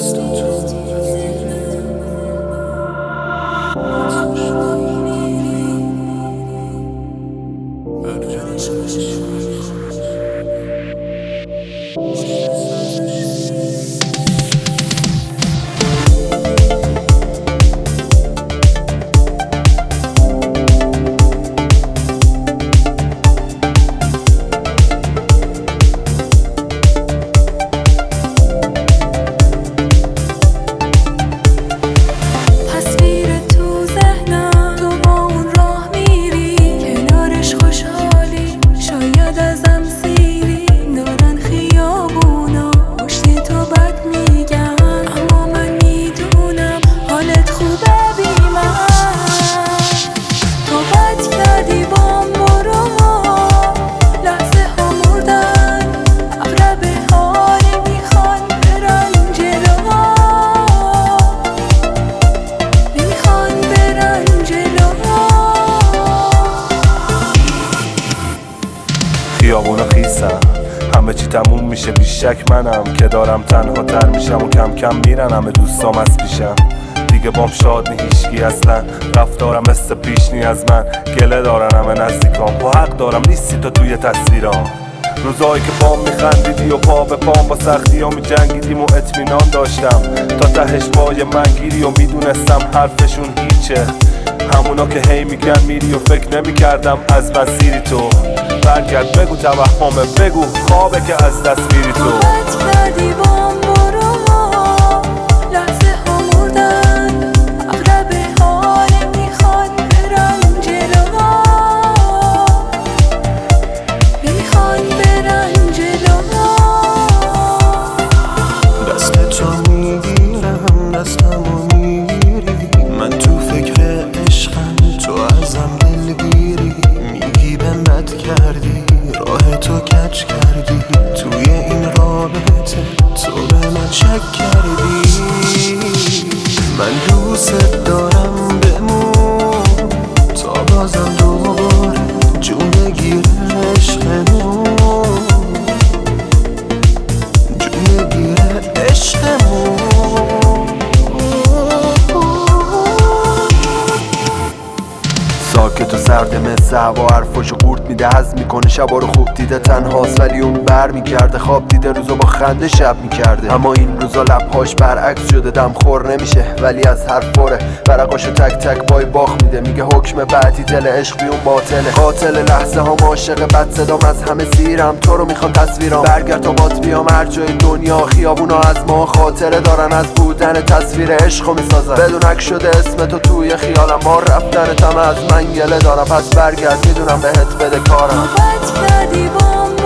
خیابونا خیسم، همه چی تموم میشه بیشک منم که دارم تنها تر میشم و کم کم میرن همه دوستام از پیشم. دیگه بام شاد نی هیچکی اصلا، رفتارم مثل پیش نی از من گله دارن همه نزدیکام، با حق دارم نیستی تو توی تصویرام. روزایی که پام میخندیدی و پا به پام با سختی ها میجنگیدیم و اطمینان داشتم تا تهش پای من گیری و میدونستم حرفشون هیچه، همونا که هی میگن میری و فکر نمیکردم از مسیری تو. برگرد بگو توهمه، بگو خوابه که از دست میری تو. صحبت کردی بام برو، لحظه ها مردن، اقرب ها نمیخوان برن جلو، نمیخوان برن جلو. دست تو میگیرم دستمو میگیری، من تو فکر عشقم تو ازم دلگیری، میگی بهم بد کردی راه تو کج کردی، توی این رابطه تو به من شک کردی. من دوست دارم بمون تا بازم دوباره جون بگیره عشقمون، جون بگیره عشقمون. ساکت و سرد مثل هوا حرفاشو قورت میده، هضم میکنه شبا رو خوب دیده تنهاست ولی اون بر میگرده، خواب دیده روزا با خنده شب میکرده، اما این روزا لبهاش برعکس شده، دم خور نمیشه ولی از حرف پره، ورقاشو تک تک بای باخ میده، میگه حکم بعدی دل عشق بیون باطله، قاتل لحظه ها عاشق بد صدام از همه سیرم، تو رو میخوام تصویرام، برگرد تا بات بیام هر جای دنیا، خیابونا از ما خاطره دارن از بودن تصویر عشقو میسازن، بدونک شده اسم تو توی خیالم، ما رفتن تم از من گله دارم، پس برگرد میدونم بهت بده کارم. صحبت کردی بام